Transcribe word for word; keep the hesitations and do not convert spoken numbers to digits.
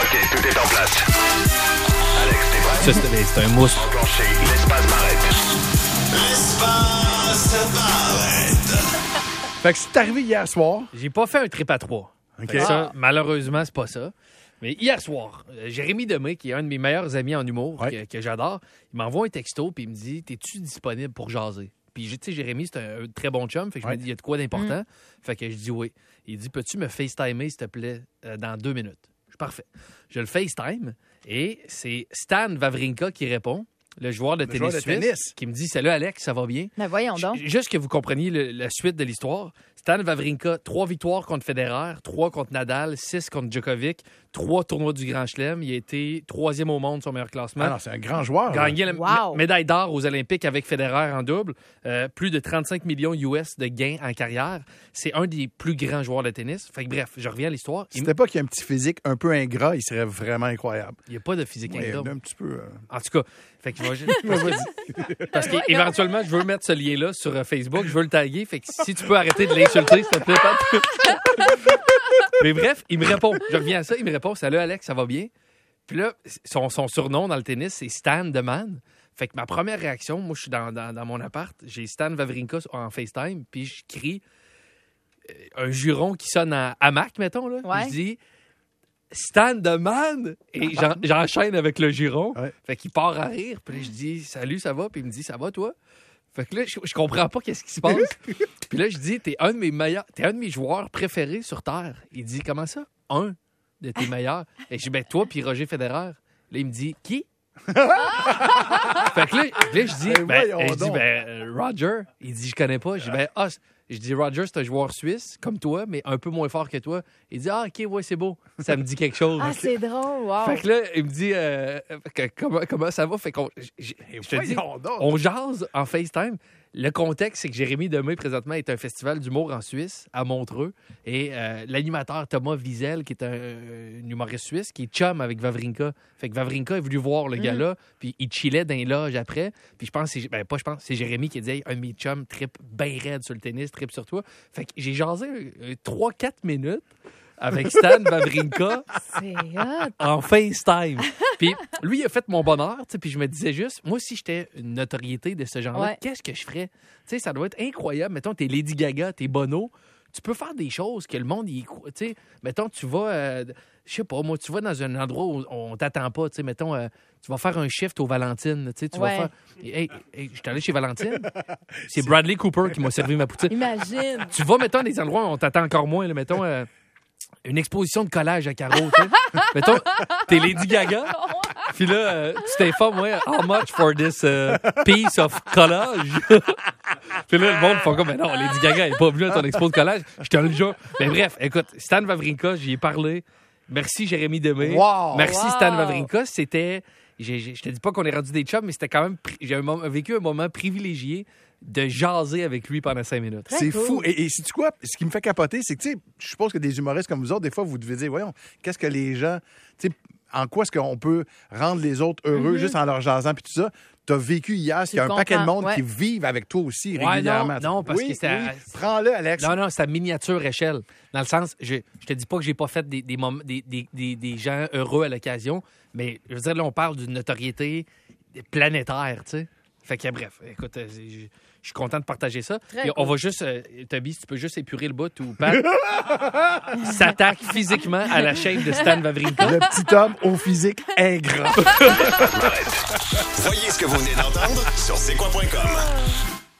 OK, tout est en place. Alex, t'es prêt? Ça, c'est, c'est un mousse. Enclenché, l'espace m'arrête. L'espace m'arrête. Fait que c'est arrivé hier soir. J'ai pas fait un trip à trois. OK. Fait que ça, malheureusement, c'est pas ça. Mais hier soir, euh, Jérémy Demé, qui est un de mes meilleurs amis en humour, Ouais. que, que j'adore, il m'envoie un texto puis il me dit « T'es-tu disponible pour jaser? » Puis, tu sais, Jérémy, c'est un, un très bon chum. Fait que je Ouais. me dis « Il y a de quoi d'important? Fait que je dis « Oui. » Il dit « Peux-tu me FaceTimer, s'il te plaît, euh, dans deux minutes? » Je dis « Parfait. » Je le FaceTime et c'est Stan Wawrinka qui répond, le joueur de, Le tennis, joueur de suisse, tennis. qui me dit « Salut Alex, ça va bien? » Ben voyons donc. J- Juste que vous compreniez le- la suite de l'histoire. Stan Wawrinka, trois victoires contre Federer, trois contre Nadal, six contre Djokovic, trois tournois du Grand Chelem. Il a été troisième au monde, son meilleur classement. Ah non, c'est un grand joueur. là. Gagné la Wow. mé- médaille d'or aux Olympiques avec Federer en double. Euh, plus de trente-cinq millions U S de gains en carrière. C'est un des plus grands joueurs de tennis. Fait que bref, je reviens à l'histoire. Si Il c'était pas qu'il y a un petit physique un peu ingrat, il serait vraiment incroyable. n'y a pas de physique Ouais, ingrat. un petit peu. euh, En tout cas, fait que je vais- parce qu'éventuellement, je veux mettre ce lien-là sur euh, Facebook, je veux le taguer. Fait que si tu peux arrêter de l'insulter, s'il te plaît, Pat. Mais bref, il me répond. Je reviens à ça, il me répond « Salut Alex, ça va bien? » Puis là, son, son surnom dans le tennis, c'est Stan the Man. Fait que ma première réaction, moi, je suis dans, dans, dans mon appart, j'ai Stan Wawrinka en FaceTime, puis je crie euh, un juron qui sonne en hamac, mettons, là. Ouais. Je dis « Stan the Man! » Et j'en- j'enchaîne avec le juron. Ouais. Fait qu'il part à rire, puis là, je dis « Salut, ça va? » Puis il me dit « Ça va, toi? » Fait que là, je, je comprends pas qu'est-ce qui se passe. Puis là, je dis, t'es un de mes meilleurs, t'es un de mes joueurs préférés sur Terre. Il dit, comment ça? Un de tes meilleurs. Et je dis, ben, toi puis Roger Federer. Là, il me dit, qui? Fait que là, là, je dis, Ben, ben, voyons je dis, donc. ben, euh, Roger. Il dit, je connais pas. Je dis, ben, ah, c'est- je dis, Roger, c'est un joueur suisse, comme toi, mais un peu moins fort que toi. Il dit, ah, OK, ouais, c'est beau. Ça me dit quelque chose. Ah, c'est drôle, wow. Fait que là, il me dit, euh, que- comment, comment ça va? Fait qu'on, j- j- je te dis, voyons donc. on jase en FaceTime. Le contexte, c'est que Jérémy Demé, présentement, est un festival d'humour en Suisse, à Montreux. Et euh, l'animateur Thomas Wiesel, qui est un, un humoriste suisse, qui est chum avec Wawrinka. Fait que Wawrinka est venu voir le gars-là, puis il chillait dans les loges après. Puis je pense, que c'est, ben pas je pense, c'est Jérémy qui a dit, hey, un de mes chums trip bien raide sur le tennis, trip sur toi. Fait que j'ai jasé trois quatre minutes avec Stan Wawrinka C'est hot. en FaceTime. Puis lui, il a fait mon bonheur, tu sais, puis je me disais juste, moi, si j'étais une notoriété de ce genre-là, Ouais. qu'est-ce que je ferais? Tu sais, ça doit être incroyable. Mettons, t'es Lady Gaga, t'es Bono, tu peux faire des choses que le monde, il, tu sais, mettons, tu vas, euh, je sais pas, moi, tu vas dans un endroit où on t'attend pas, tu sais, mettons, euh, tu vas faire un shift aux Valentines, tu sais, tu Ouais. vas faire, hey, hey, je suis allé chez Valentine, c'est Bradley Cooper qui m'a servi ma poutine. Imagine. Tu vas, mettons, des endroits où on t'attend encore moins, là, mettons, euh, une exposition de collage à carreaux, tu sais. Mettons, t'es Lady Gaga, puis là, euh, tu t'informes, ouais, how much for this uh, piece of collage? Puis là, le monde fait comme, mais non, Lady Gaga n'est pas venue à ton expo de collage. Je te le jure. Mais bref, écoute, Stan Wawrinka, j'y ai parlé. Merci, Jérémy Demé. Wow! Merci, Wow! Stan Wawrinka. C'était, j'ai- j'ai- je te dis pas qu'on est rendu des chums, mais c'était quand même, pri- j'ai un moment- vécu un moment privilégié de jaser avec lui pendant cinq minutes. C'est cool. fou. Et, et sais-tu quoi? Ce qui me fait capoter, c'est que, tu sais, je suppose que des humoristes comme vous autres, des fois, vous devez dire, voyons, qu'est-ce que les gens, tu sais, en quoi est-ce qu'on peut rendre les autres heureux juste en leur jasant puis tout ça? Tu as vécu hier qu'il y a un Tu paquet de comprends, monde ouais. qui vivent avec toi aussi Ouais, régulièrement. non, non, parce Oui, que c'est à- oui. Prends-le, Alex. Non, non, c'est à miniature échelle. Dans le sens, je, je te dis pas que j'ai pas fait des, des, moments, des, des, des, des gens heureux à l'occasion, mais je veux dire, là, on parle d'une notoriété planétaire, tu sais. Fait que, bref, écoute, euh, je, je suis content de partager ça. Très Et on cool. va juste, euh, Toby, si tu peux juste épurer le bout ou pas, s'attaque physiquement à la chaîne de Stan Wawrinka. Le petit homme au physique ingrat. Voyez ce que vous venez d'entendre sur c'est quoi point com.